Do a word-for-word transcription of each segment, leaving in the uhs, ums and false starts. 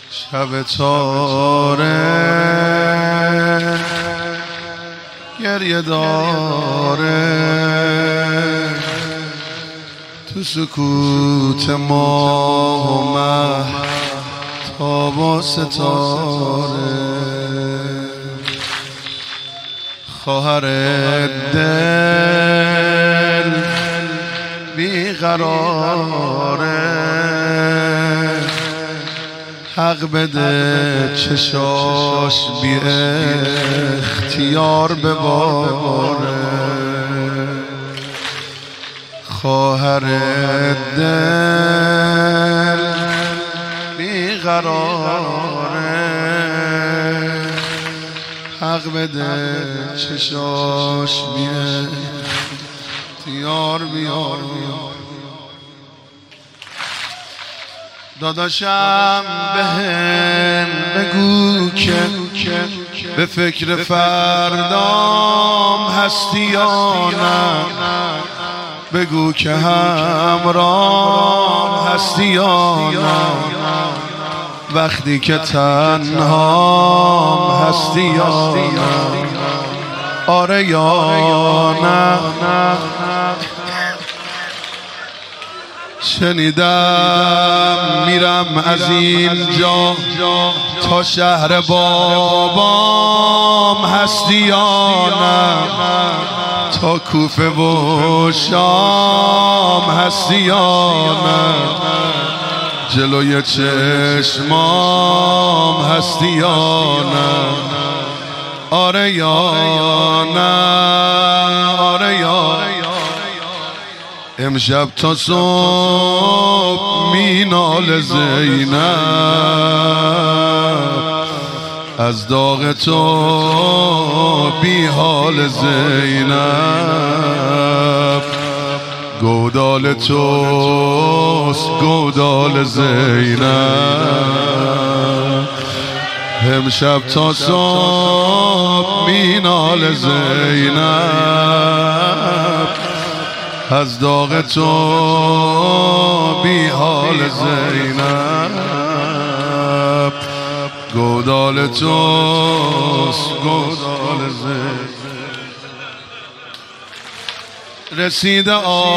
شب تاره گریه داره تو سکوت ماه و مهتاب و ستاره خواهر دل بیقراره حق بده چشاش بی اختیار بباره خواهر دل بیقراره حق بده چشاش بی اختیار بیار داداشم بهم بگو که به فکر فردام هستی یا نه بگو که همرام هستی یا نه وقتی که تنهام هستی یا نه آره یا نه شنیدم میرم از اینجا تا شهر بابام هستی یا نه تا کوفه و شام هستی یا نه جلوی چشمام هستی یا نه آره یا نه آره یا امشب تا صبح مینال زینب از داغ تو بی حال زینب گودال توست گودال زینب امشب تا صبح مینال زینب از داغ تو بی حال زینب گودال توست گودال زینب رسید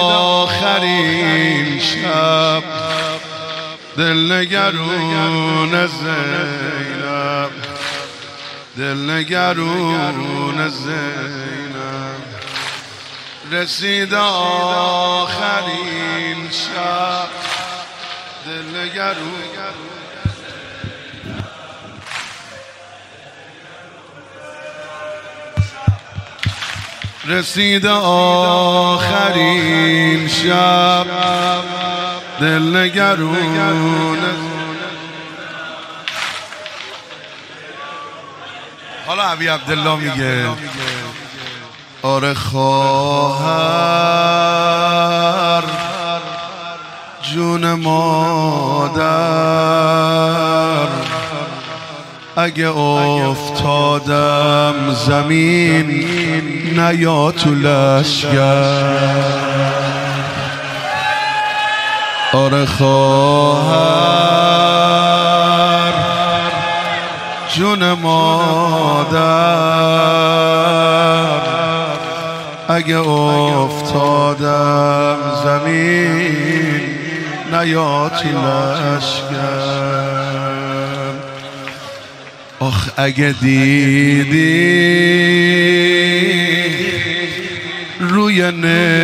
آخرین شب دلنگرون زینب دلنگرون زینب رسید آخرین شب دلنگرون رسید آخرین شب دلنگرون حالا ابی عبدالله میگه آره خواهر جون مادر اگه افتادم زمین نیا تو لشگر آره خواهر جون مادر اگه افتادم زمین نیا تو لشگر آخ اگه دیدی روی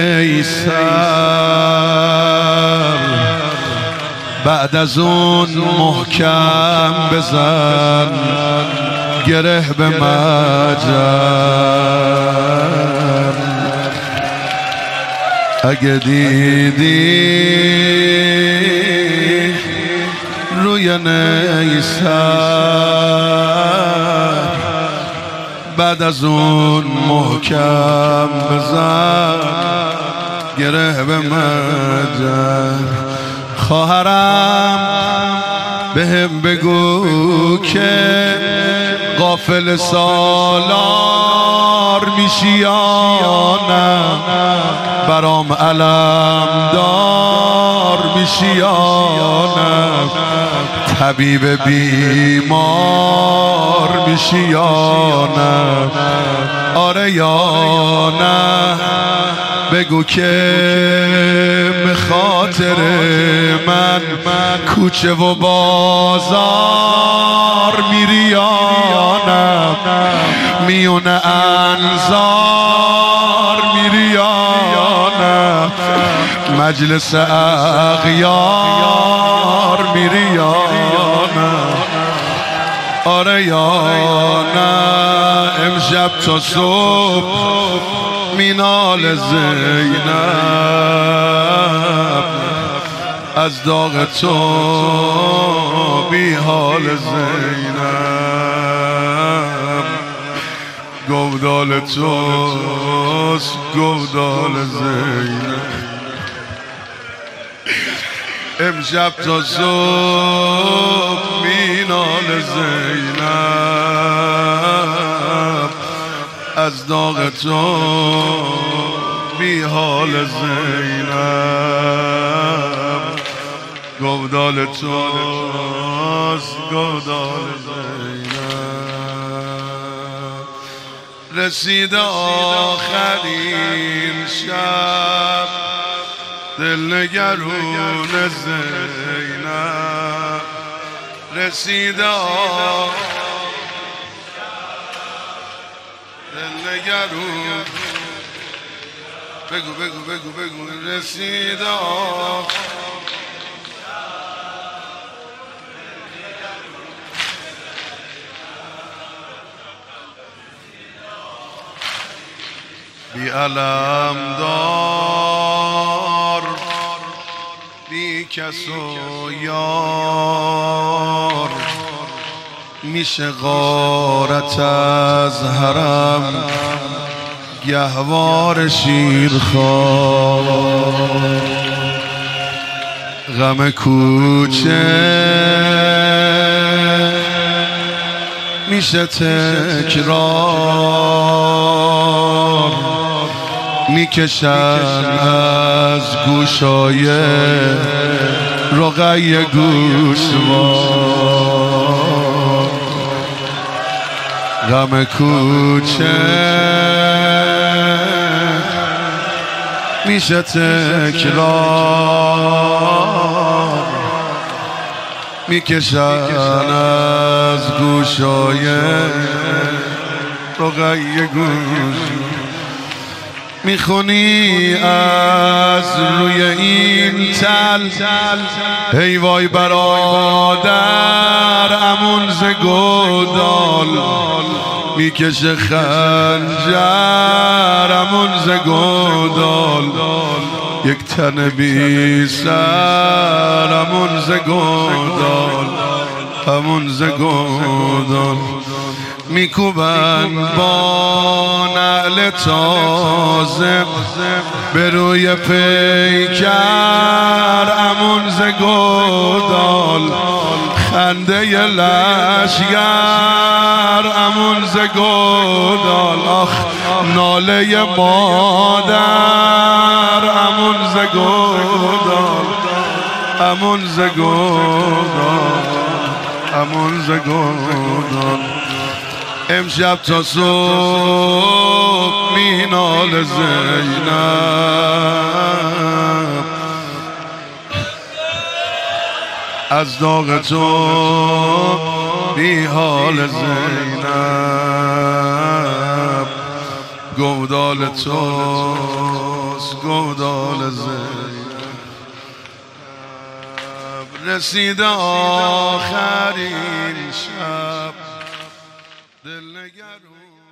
نیسر بعد از اون محکم بزن گره به مجر اگه دیدی روی نیسر بعد از اون محکم بزن گره به مجر خواهرم بهم بگو که غافل سالار میشی یا نه، برام علم دار میشی یا نه، طبیب بیمار میشی یا نه، آره یا نه، بگو که به خاطر من کوچه و بازار میری یا نه، میون انظار میری یا نه، مجلس اغیار میری یا نه، آره یا نه، امشب تا صبح مینال زینب از داغ تو بی حال زینب، گودال توست گودال زینب، امشب تا صبح مینال زینب از داغ تو بی حال زینب، گودال توست گودال زینب، رسید آخرین شب دلنگرون زینب، رسید آخرین دلنگرون، بگو بگو بگو بگو، رسید بی علم دار بی کس و یار، میشه غارت از حرم گهوار شیرخوار، غم کوچه میشه تکرار، میکشن از گوشای رقی گوشوار، غم کوچه میشه تکرار، میکشن از گوشای رقی گوشوار، میخونی از روی این تل ای وای برادر امون ز گودال، میکشه خنجر امون ز گودال، یک تن بی سر امون ز گودال، امون ز گودال، میکوبن با نعل تازه به روی پیکر امون ز گودال، خنده لشگر امون ز گودال، آخ ناله مادر امون ز گودال، امون ز گودال، امون ز گودال، امشب تا صبح مینال زینب از داغ تو بی حال زینب، گودال توست گودال زینب، رسید آخرین شب